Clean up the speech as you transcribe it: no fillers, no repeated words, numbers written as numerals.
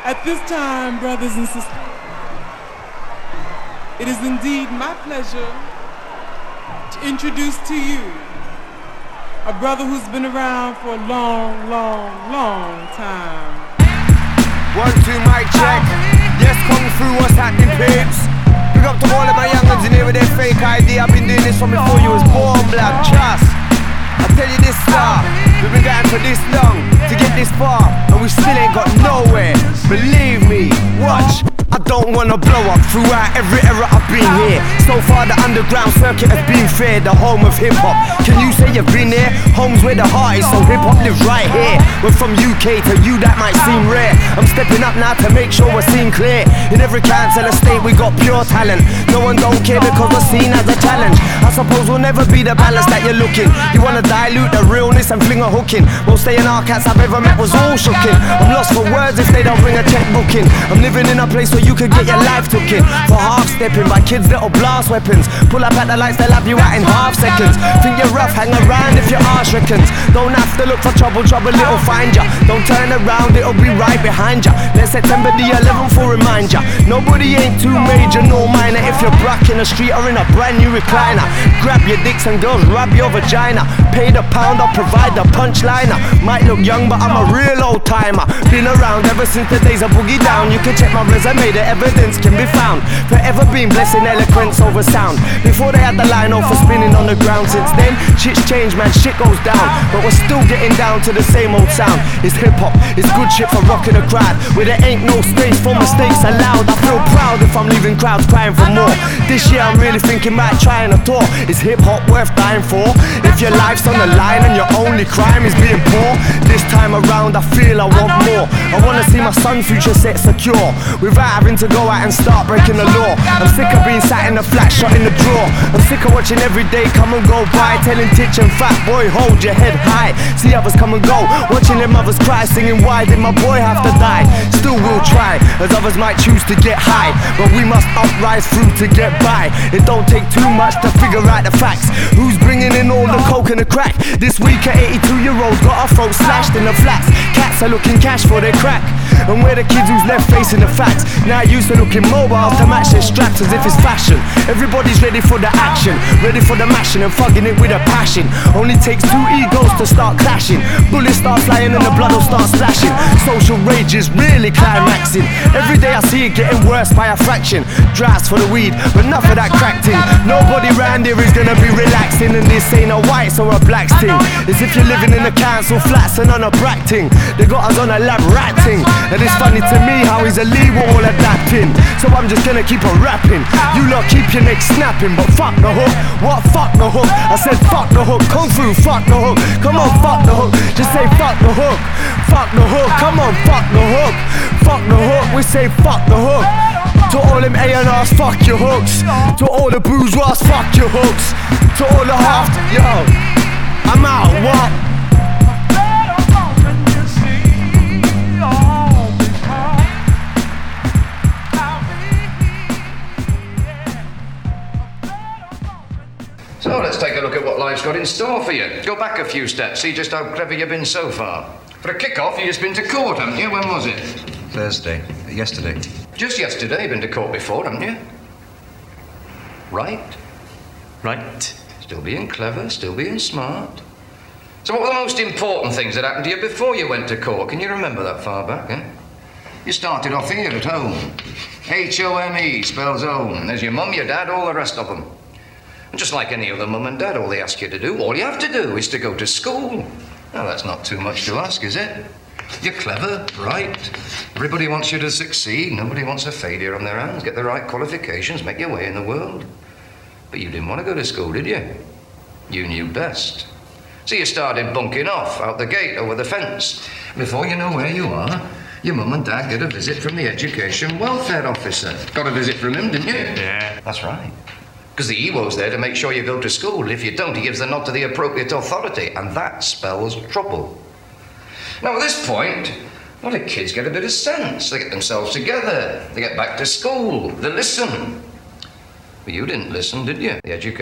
At this time, brothers and sisters, it is indeed my pleasure to introduce to you a brother who's been around for a long, long, long time. 1, 2, mic check. Yes, Kung Fu, what's happening, babes? Big up to all of my young'uns in here with their fake ID. I've been doing this from before you was born, blood, trust. I tell you this, star, we've been going for this long to get this far, and we still ain't got nowhere. Believe me, watch. I don't wanna blow up throughout every era I've been here. So far the underground circuit has been fair, the home of hip-hop. Can you say you've been there? Home's where the heart is, so hip-hop lives right here. We're from UK, to you that might seem rare. I'm stepping up now to make sure we're seen clear. In every council estate we got pure talent. No one don't care because we're seen as a challenge. I suppose we'll never be the balance that you're looking. You wanna dilute the realness and fling a hook in. Most A&R cats I've ever met was all shooking. I'm lost for words if they don't bring a checkbook in. I'm living in a place where you could get your life took in for half-stepping by kids that'll blast weapons. Pull up at the lights, they'll have you out in half seconds. Think you're rough, hang around if your arse reckons. Don't have to look for trouble, trouble it'll find ya. Don't turn around, it'll be right behind ya. Let September the 11th will remind ya. Nobody ain't too major nor minor if you're brack in the street or in a brand new recliner. Grab your dicks and girls, rub your vagina. Pay the pound, I'll provide the punchliner. Might look young but I'm a real old timer. Been around ever since the days of Boogie Down. You can check my resume, the evidence can be found. Forever been blessing eloquence over sound. Before they had the line off for spinning on the ground. Since then, shit's changed man, shit goes down. But we're still getting down to the same old sound. It's hip-hop, it's good shit for rocking a crowd. Where there ain't no space for mistakes allowed. I feel proud if I'm leaving crowds crying for more. This year I'm really thinking about trying a tour. Is hip-hop worth dying for? If your life's on the line and your only crime is being poor, this time around I feel I want more. I wanna see my son's future set secure without having to go out and start breaking the law. I'm sick of being sat in the flat, shut in the drawer. I'm sick of watching every day come and go by, telling Titch and Fat Boy hold your head high. See others come and go, watching their mothers cry, singing why did my boy have to die? Still we'll try, as others might choose to get high, but we must uprise through to get by. It don't take too much to figure out the facts. Who's bringing in all the coke and the crack? This week an 82-year-old got her throat slashed in the flats. Cats are looking cash for their crack, and we're the kids who's left facing the facts. Now used to looking mobile to match their straps as if it's fashion. Everybody's ready for the action, ready for the mashing and fucking it with a passion. Only takes two egos to start clashing. Bullets start flying and the blood will start splashing. Social rage is really climaxing. Every day I see it getting worse by a fraction. Drafts for the weed, but enough of that crack thing. Nobody round here is gonna be relaxing, and this ain't a whites or a blacks thing. It's if you're living in the council flats and on a brack thing. They got us on a lab rat thing, and it's funny to me how he's a lead with all adapting. So I'm just gonna keep on rapping. You lot keep your neck snapping, but fuck the hook. What fuck the hook? I said fuck the hook. Kung Fu, fuck the hook. Come on, fuck the hook. Just say fuck the hook. Fuck the hook. Come on, fuck the hook. Fuck the hook. We say fuck the hook. To all them A&Rs, fuck your hooks. To all the bourgeois, fuck your hooks. To all the half, yo, I'm out, what? So let's take a look at what life's got in store for you. Go back a few steps, see just how clever you've been so far. For a kick-off, you've just been to court, haven't you? When was it? Thursday. Yesterday. Just yesterday. You've been to court before, haven't you? Right. Right. Still being clever, still being smart. So what were the most important things that happened to you before you went to court? Can you remember that far back, eh? You started off here at home. H-O-M-E spells home. There's your mum, your dad, all the rest of them. And just like any other mum and dad, all they ask you to do, all you have to do is to go to school. Now, that's not too much to ask, is it? You're clever, bright. Everybody wants you to succeed. Nobody wants a failure on their hands. Get the right qualifications, make your way in the world. But you didn't want to go to school, did you? You knew best. So you started bunking off out the gate, over the fence. Before you know where you are, your mum and dad get a visit from the education welfare officer. Got a visit from him, didn't you? Yeah. That's right. Because the EWO's there to make sure you go to school. If you don't, he gives the nod to the appropriate authority, and that spells trouble. Now, at this point, a lot of kids get a bit of sense. They get themselves together. They get back to school. They listen. But you didn't listen, did you? The education